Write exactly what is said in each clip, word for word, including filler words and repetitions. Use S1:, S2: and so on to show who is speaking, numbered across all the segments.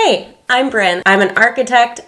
S1: Hey, I'm Bryn. I'm an architect.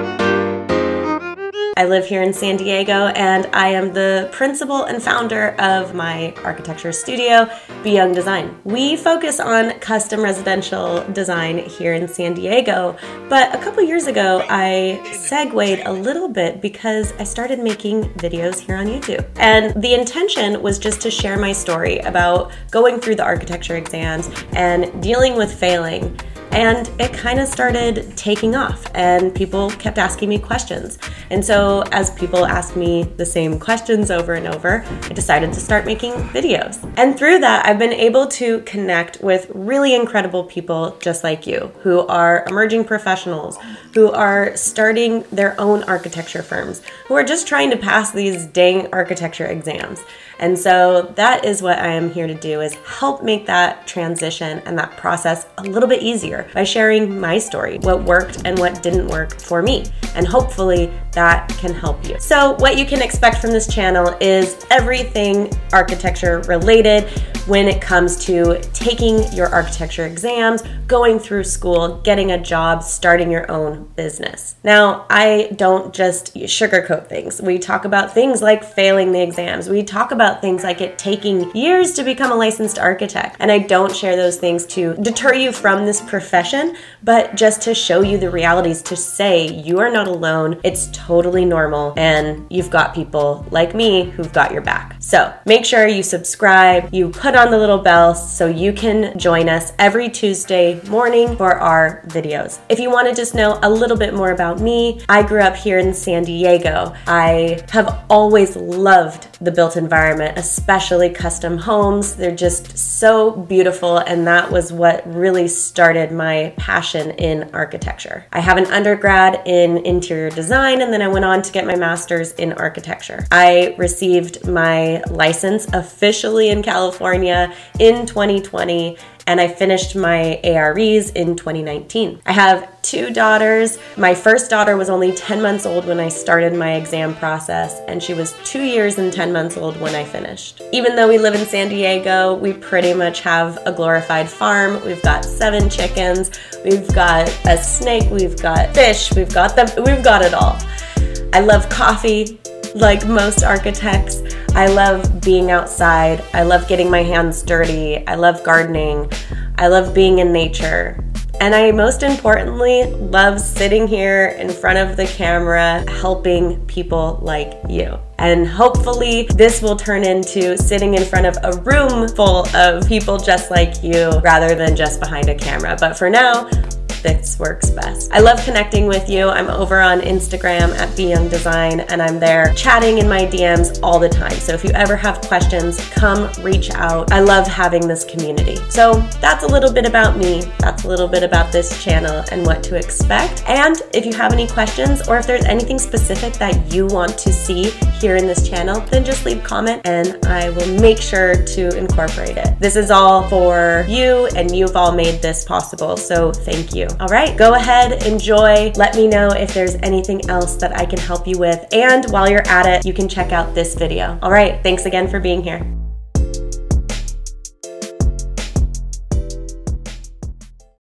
S1: I live here in San Diego, and I am the principal and founder of my architecture studio, Be Young Design. We focus on custom residential design here in San Diego, but a couple years ago, I segued a little bit because I started making videos here on YouTube. And the intention was just to share my story about going through the architecture exams and dealing with failing. And it kind of started taking off, and people kept asking me questions. And so as people asked me the same questions over and over, I decided to start making videos. And through that, I've been able to connect with really incredible people just like you, who are emerging professionals, who are starting their own architecture firms, who are just trying to pass these dang architecture exams. And so that is what I am here to do, is help make that transition and that process a little bit easier by sharing my story, what worked and what didn't work for me. And hopefully that can help you. So what you can expect from this channel is everything architecture related when it comes to taking your architecture exams, going through school, getting a job, starting your own business. Now, I don't just sugarcoat things. We talk about things like failing the exams. We talk about things like it taking years to become a licensed architect. And I don't share those things to deter you from this profession, but just to show you the realities, to say you are not alone. It's totally normal, and you've got people like me who've got your back. So make sure you subscribe, you put on the little bell so you can join us every Tuesday morning for our videos. If you want to just know a little bit more about me, I grew up here in San Diego. I have always loved the built environment, especially custom homes. They're just so beautiful, and that was what really started my passion in architecture. I have an undergrad in interior design, and then I went on to get my master's in architecture. I received my license officially in California in twenty twenty, and I finished my A R Es in twenty nineteen. I have two daughters. My first daughter was only ten months old when I started my exam process, and she was two years and ten months old when I finished. Even though we live in San Diego, we pretty much have a glorified farm. We've got seven chickens, we've got a snake, we've got fish, we've got the, we've got it all. I love coffee, like most architects. I love being outside. I love getting my hands dirty. I love gardening. I love being in nature. And I most importantly love sitting here in front of the camera helping people like you. And hopefully this will turn into sitting in front of a room full of people just like you rather than just behind a camera. But for now, this works best. I love connecting with you. I'm over on Instagram at Be Young Design, and I'm there chatting in my D Ms all the time. So if you ever have questions, come reach out. I love having this community. So that's a little bit about me. That's a little bit about this channel and what to expect. And if you have any questions, or if there's anything specific that you want to see here in this channel, then just leave a comment and I will make sure to incorporate it. This is all for you, and you've all made this possible. So thank you. All right, go ahead, enjoy. Let me know if there's anything else that I can help you with. And while you're at it, you can check out this video. All right, thanks again for being here.